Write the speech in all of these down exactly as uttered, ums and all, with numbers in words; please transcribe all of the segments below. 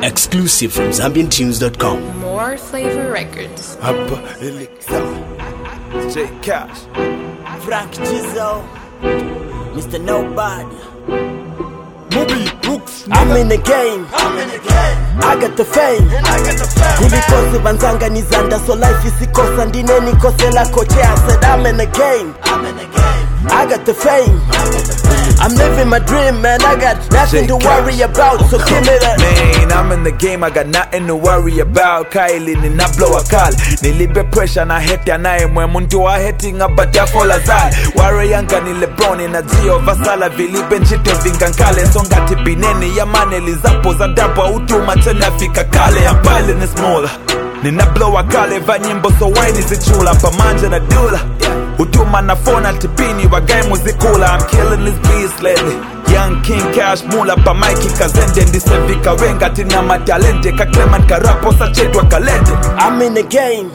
Exclusive from Zambian Tunes dot com. More Flavor Records. J Cash, Frank Gizzo, Mister Nobody. Moby Brooks. I'm in the game. I'm in the game. I got the fame. And I got the fame. Kulikose banzanga nizanda, so life isikosa ndine nikose la koche. I said I'm in the game. I'm in the game. I got the fame. I'm living my dream, man. I got nothing to worry about, so give me that. Man, I'm in the game, I got nothing to worry about. Kylie nina blow a call. Nilibe pressure na hete anaye mwe muntu wa heti nga batia fola zali. Ware yanga ni Lebron na Gio Vasala vilibe nchite vingankale. Songa tipineni ya mane lizapo za dabo utuma tena fika kale. I'm piling is smaller. Nina blow a kale vanyimbo so wine zichula pamanja na dula. Utuma na phone tipini wa game muzikula. I'm killing this beast lately. Young King Cash mula pa Mikey Kazende ndisevika wenga tina matalente ka Clement Karapo sa chedwa kalende. I'm in the game.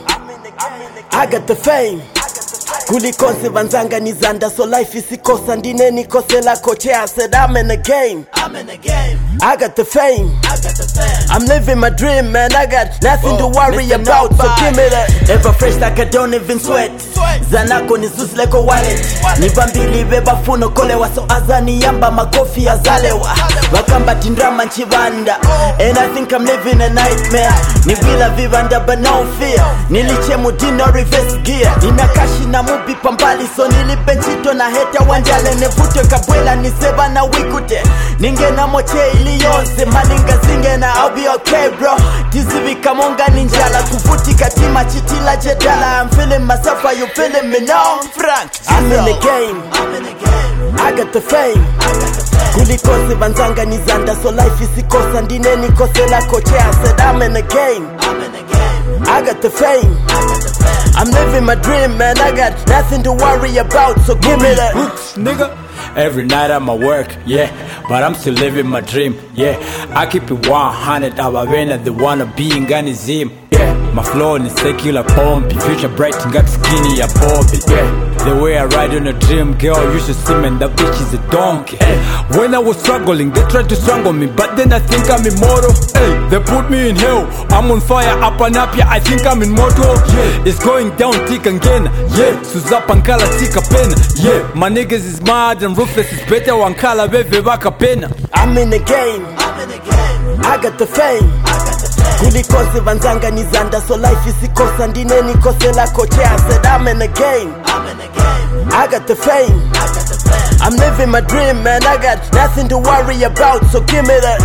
I got the fame. Kulikose banzanga nizanda, so life isikosa ndine nikose la koche. I said I'm in the game. I'm in the game. I got the fame. I got the fame. I'm living my dream, man. I got nothing oh, to worry Mister about, Nobody. so give me that. Ever fresh like I don't even sweat. Zanako ni sus like a wallet. Nibambili beba funo kolewa, so azani yamba makofi azalewa. Wakamba tindrama nchivanda. And I think I'm living a nightmare. Nibila vivanda but no fear. Niliche mudino reverse gear. Ninakashi na mubi pambali, so nilibenchito na heta wanjale. Nevute kabwela niseba na wikute. Ninge na moche ili yonse. Malinga zinge na I'll be okay bro. Tizivi kamonga ninjala. Kufuti katima chitila jedala. I'm feeling myself, are you feeling me now? Frank, I'm in the game. I'm in the game. I got the fame. I got the fame. Kulikose banzanga nizanda, so life isikosa ndine nikose la koche. I said I'm in the game. I'm in the game. I got the fame. I got the fame. I'm living my dream, man. I got nothing to worry about, so give me that. Brooks, nigga. Every night I'm at work, yeah, but I'm still living my dream, yeah. I keep it one hundred, abavena the wanna be in Ghanizim, yeah. My flow is secular pompi, future bright and got skinny a Bobby, yeah. The way I ride on a dream, girl, you should see me, and that bitch is a donkey. Hey, when I was struggling, they tried to strangle me, but then I think I'm immortal. Hey, they put me in hell, I'm on fire, up and up, yeah, I think I'm immortal. Yeah, it's going down thick again, yeah. Suzapankala tika pen, yeah. My niggas is mad and ruthless, it's better wankala beve baka pen. I'm in the game. I'm in the game. I got the fame. I got the fame. Kulikose banzanga nizanda, so life isikosa ndine nikose la koche. I said I'm in the game. I'm in the game. I got the fame. I got the fame. I'm living my dream, man. I got nothing to worry about, so give me that.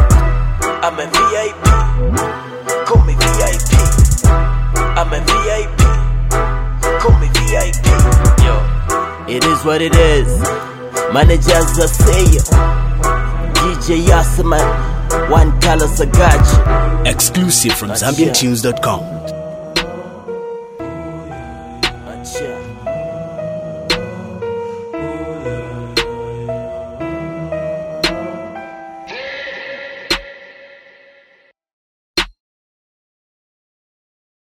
I'm a V I P. Call me V I P. I'm a V I P. Call me V I P. Yo, it is what it is. Managers are saying. D J Yasaman, one color Sagachi. Exclusive from Zambian Tunes dot com.